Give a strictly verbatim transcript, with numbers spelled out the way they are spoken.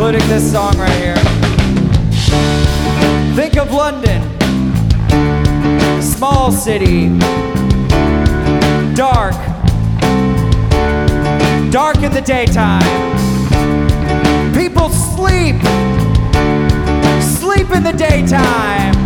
including this song right here. Think of London, small city, dark, dark in the daytime. People sleep, sleep in the daytime.